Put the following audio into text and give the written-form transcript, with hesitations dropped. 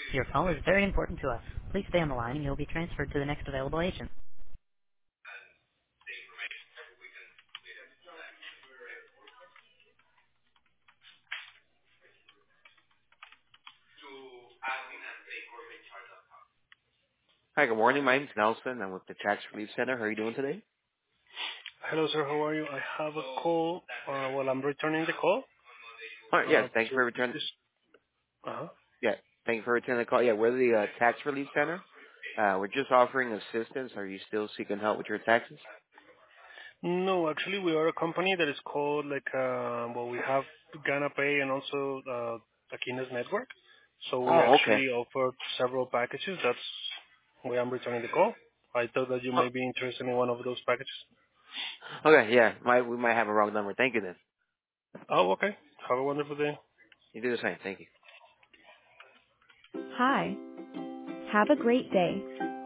Your call is very important to us. Please stay on the line and you'll be transferred to the next available agent. Hi, good morning. My name's Nelson. I'm with the Tax Relief Center. How are you doing today? Hello, sir. How are you? I have a call. I'm returning the call. All right, yes, thank you To for returning. this. Uh-huh. Yeah, thank you for returning the call. Yeah, we're the Tax Relief Center. We're just offering assistance. Are you still seeking help with your taxes? No, actually, we are a company that is called we have Gana Pay and also Aquinas Network. So we Oh, okay. actually offer several packages. That's why I'm returning the call. I thought that you Oh, may be interested in one of those packages. okay, yeah. We might have a wrong number. Thank you then. Oh, okay. Have a wonderful day. You do the same. Thank you. Hi. Have a great day.